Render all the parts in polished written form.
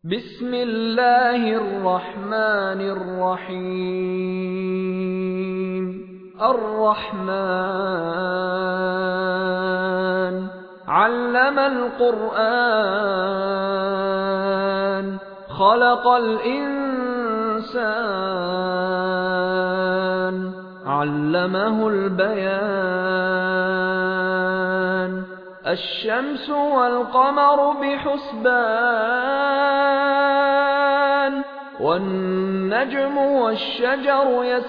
بسم الله الرحمن الرحيم الرحمن علم القرآن خلق الإنسان علمه البيان الشمس والقمر بحسبان والنجم والشجر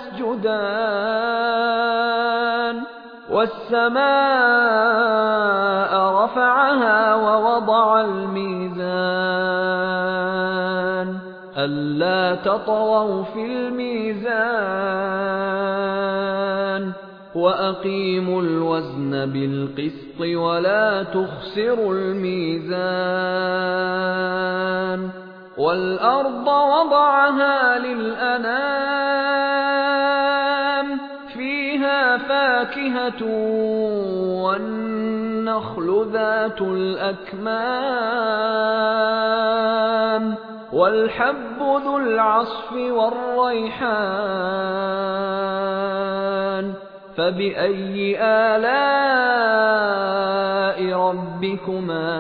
يسجدان والسماء رفعها ووضع الميزان ألا تطغوا في الميزان وأقيموا الوزن بالقسط ولا تخسروا الميزان والأرض وضعها للأنام فيها فاكهة والنخل ذات الأكمام والحب ذو العصف والريحان فبأي آلاء ربكما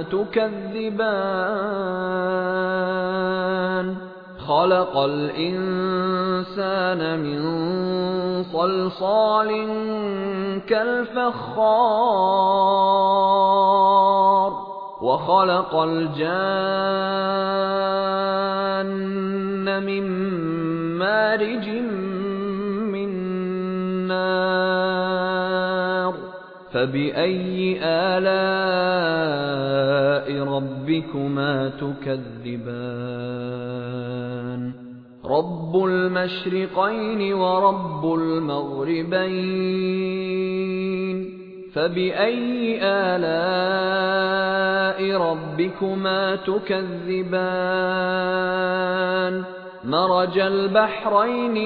تكذبان خلق الإنسان من صلصال كالفخار وخلق الجان من مارج من نار فبأي آلاء ربكما تكذبان رب المشرقين ورب المغربين فبأي آلاء ربكما تكذبان مرج البحرين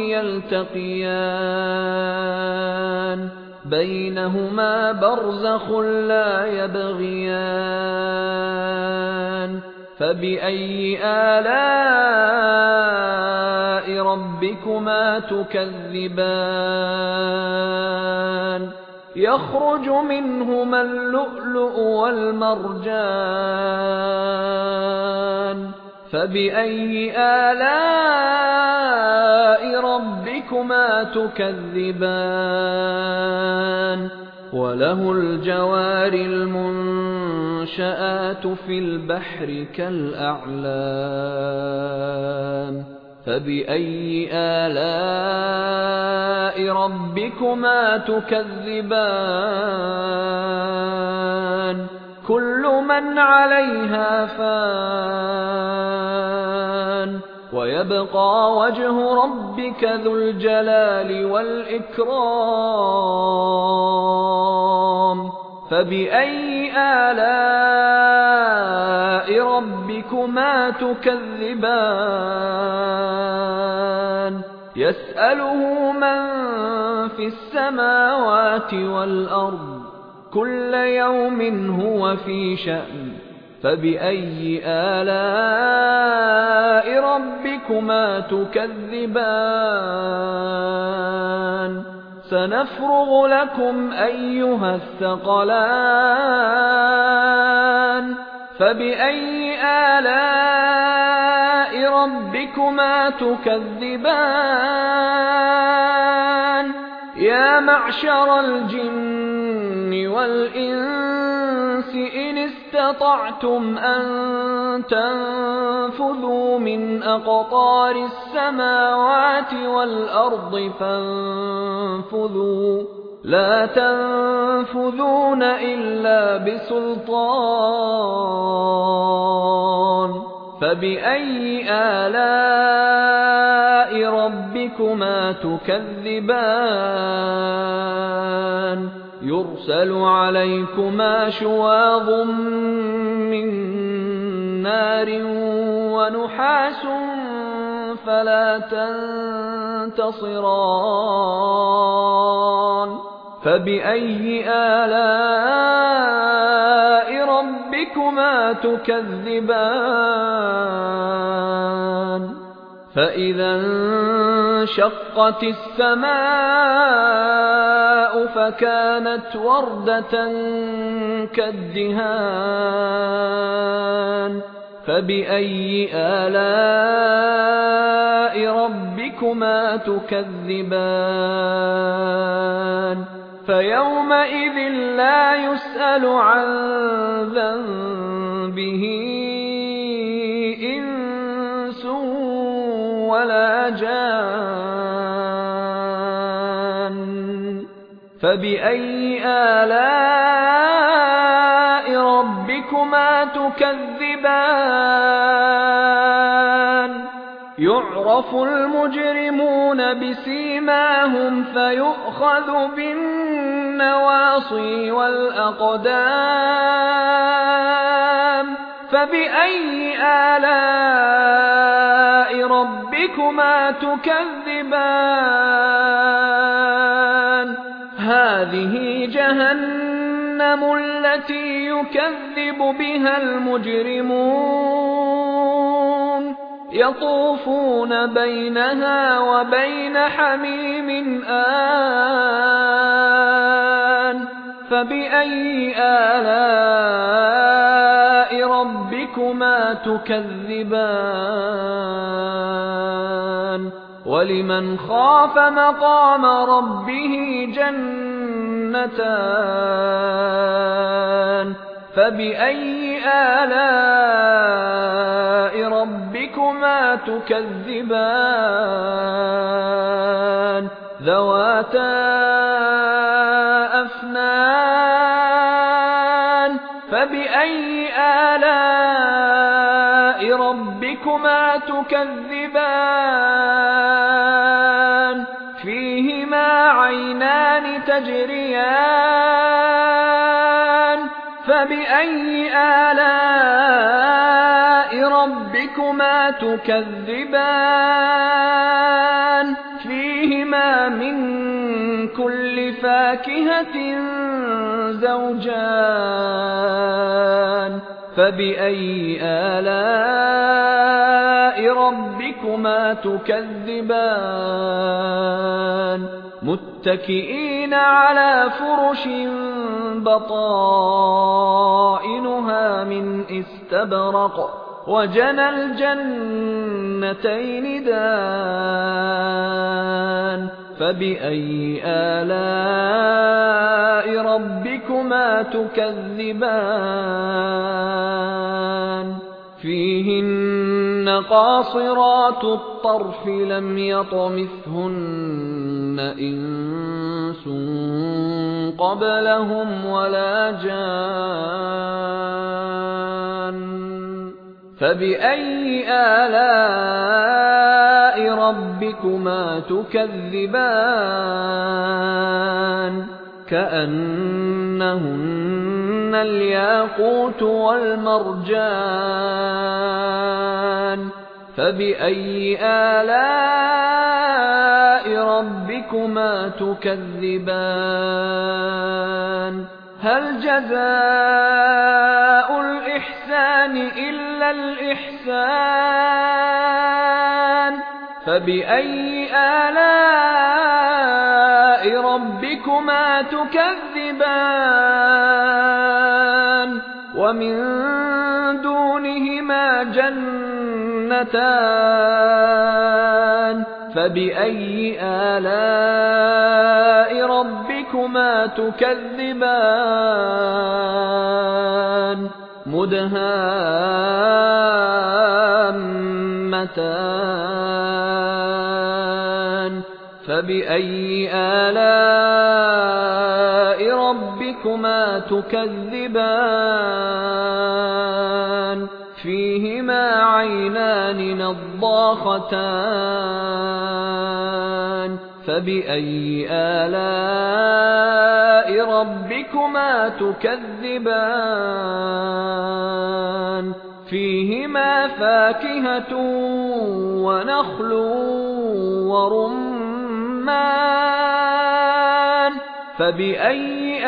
يلتقيان بينهما برزخ لا يبغيان فبأي آلاء ربكما تكذبان يخرج منهما اللؤلؤ والمرجان فبأي آلاء ربكما تكذبان وله الجوار المنشآت في البحر كالأعلام فبأي آلاء ربكما تكذبان كل من عليها فان ويبقى وجه ربك ذو الجلال والإكرام فبأي آلاء ربكما تكذبان يسأله من في السماوات والأرض كل يوم هو في شأن فبأي آلاء ربكما تكذبان سنفرغ لكم أيها الثقلان فبأي آلاء ربكما تكذبان يا معشر الجن والإنس إن استطعتم أن تنفذوا من أقطار السماوات والأرض فانفذوا لا تنفذون إلا بسلطان فبأي آلاء ربكما تكذبان يرسل عليكما شواظ من نار ونحاس فلا تنتصران فبأي آلاء ربكما تكذبان فإذا انشقت السماء فكانت وردة كالدهان فبأي آلاء ربكما تكذبان فيومئذ لا يسأل عن ذنبه إنس ولا جان فبأي آلاء ربكما تكذبان يعرف المجرمون بسيماهم فيؤخذ بالنواصي والأقدام فبأي آلاء ربكما تكذبان هذه جهنم التي يكذب بها المجرمون يطوفون بينها وبين حميم آن فبأي آلاء ربكما تكذبان ولمن خاف مقام ربه جنتان فبأي آلاء ربكما تكذبان ذواتا أفنان فبأي آلاء ربكما تكذبان فيهما عينان تجريان فبأي آلاء ربكما تكذبان فيهما من كل فاكهة زوجان فبأي آلاء ربكما تكذبان متكئين على فرش بطائنها من استبرق وجنى الجنتين دان فبأي آلاء ربكما تكذبان فيهن قاصرات الطرف لم يطمثهن إنس قبلهم ولا جان فبأي آلاء ربكما تكذبان كأنهن الياقوت والمرجان فبأي آلاء ربكما تكذبان هل جزاء الإحسان إلا الإحسان فبأي آلاء ربكما تكذبان ومن دونهما جنتان فبأي آلاء ربكما تكذبان مدهامتان فبأي آلاء ربكما تكذبان فيهما عينان نضاختان فبأي آلاء ربكما تكذبان فيهما فاكهة ونخل ورمان فبأي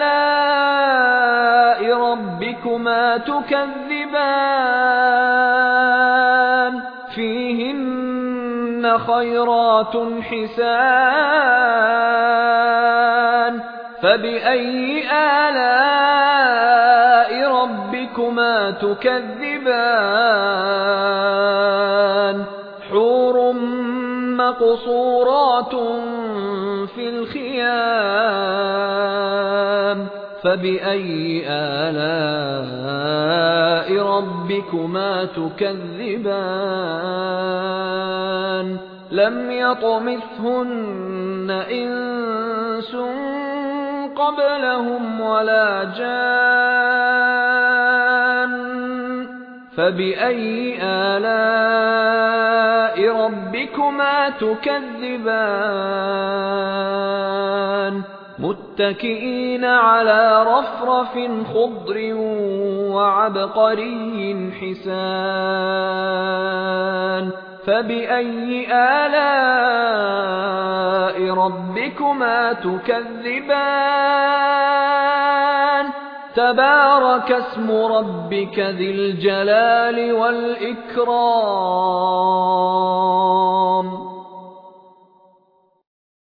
آلاء ربكما تكذبان فيهن فيهن خيرات حسان فبأي آلاء ربكما تكذبان حور مقصورات في الخيام فبأي آلاء ربكما تكذبان لم يطمثهن إنس قبلهم ولا جان فبأي آلاء ربكما تكذبان متكئين على رفرف خضر وعبقري حسان فبأي آلاء ربكما تكذبان تبارك اسم ربك ذي الجلال والإكرام